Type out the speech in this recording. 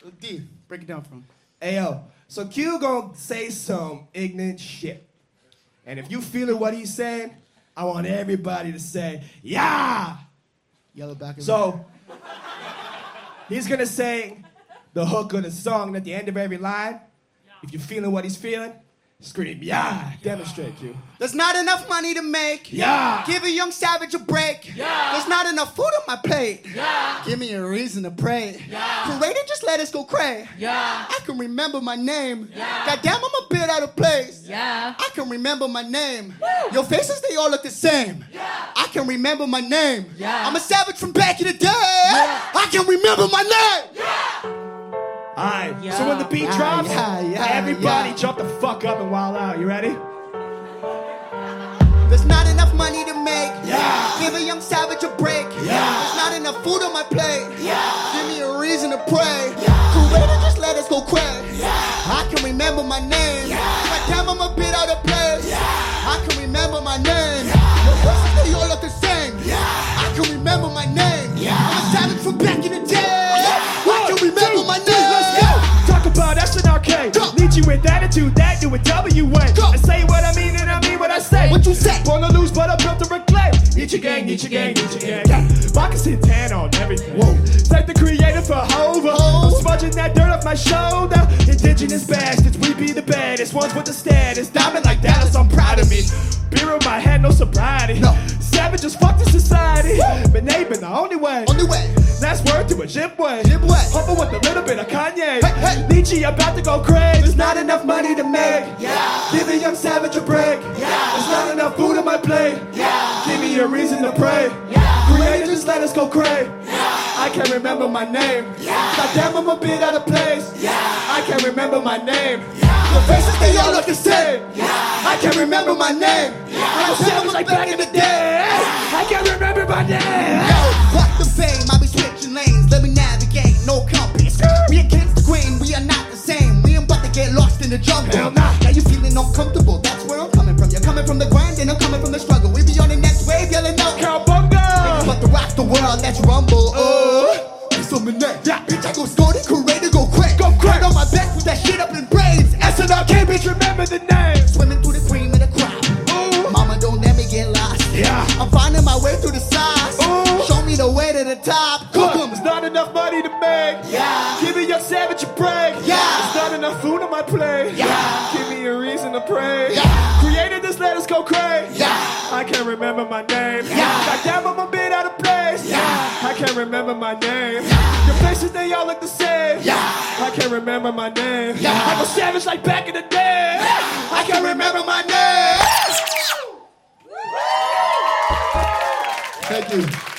D, break it down for him. Hey, yo. So Q gonna say some ignorant shit. And if you feeling what he's saying, I want everybody to say, yeah! Yell it back at me. So, he's gonna say the hook of the song at the end of every line. If you're feeling what he's feeling, scream, yeah! Demonstrate, Q. There's not enough money to make. Yeah! Give a young savage a break. Yeah! There's not enough food on my plate. Yeah! Give me a reason to pray. Yeah! Creator, just let us go cray. Yeah! I can remember my name. Yeah! Goddamn, I'm a bit out of place. Yeah! I can remember my name. Your faces, they all look the same. Yeah! I can remember my name. Yeah! I'm a savage from back in the day. Yeah! I can remember my name. Alright, Yeah. so when the beat Yeah, drops, yeah, everybody yeah. jump the fuck up and wild out. You ready? There's not enough money to make. Yeah. Give a young savage a break. Yeah. There's not enough food on my plate. Yeah. Give me a reason to pray. Yeah. Creator, just let us go cray. Yeah. I can remember my name. Yeah. Goddamn, I'm a bit out of place. Yeah. I can remember my name. Yeah. Your faces, they all look the same. Yeah. I can remember my name. Yeah. I'm a savage from back in the day. Yeah. I can remember my name. Let's go! Talk about SNRK. Go. Need you with attitude, that you with WA. Go. I say what I mean and I mean what I say. What you say? Born to lose, but I'm built to reclaim. Need your gang, need your gang, need your gang. Yeah. Pockets hit 10 on everything. Whoa. Thank the creator for Hova. I'm smudging that dirt off my shoulder. Indigenous bastards, we be the baddest ones with the status. Diamond like Dallas, I'm proud of me. Beer in my head, no sobriety. No. Savages, fuck the society. But neighbor, the only way. On the way. That's word to a jip way. Jip way. Humble with a little bit of Kanye. Hey, hey. Nietzsche about to go crazy. There's not enough money to make. Yeah. Give a young savage a break. Yeah. There's not enough food on my plate. Yeah. Give me a reason to pray. Yeah. Creator, just let us go cray. Yeah. I can't remember my name. Yeah. Goddamn, I'm a bit out of place. Yeah. I can't remember my name. Yeah. Your faces, they all look the same. Yeah. I can't remember my name. I'm a savage like back in the day. I can't remember my name. Yo, fuck the fame, I be switching lanes, let me navigate, no compass. We against the grain, we are not the same. We ain't about to get lost in the jungle. Hell nah. Now you feeling uncomfortable, that's where I'm coming from. You're coming from the grind and I'm coming from the struggle. We be on the next wave, yelling out, Cowabunga! but to rock the world, let's rumble. It's on my neck. Yeah. Bitch, I go scolding, creator, go crack. Go crack. Right on my back with that shit up in braids. SNRK, bitch, remember the name. Swimming through the cream of the crowd. Ooh. Mama, don't let me get lost. Yeah. I'm finding my way through the sauce. Ooh. Show me the way to the top. Look, there's not enough money to make. Yeah. Give me your savage a break. Yeah. There's not enough food on my plate. Yeah. Give me a reason to pray. Yeah. Creator, just let us go cray. Yeah. I can't remember my name. Yeah. Goddamn, I'm a bit out of place. Yeah. I can't remember my name. Yeah. Your faces, they all look the same. Yeah. I can't remember my name. Yeah. I'm a savage like back in the day. I can't remember my name. Thank you.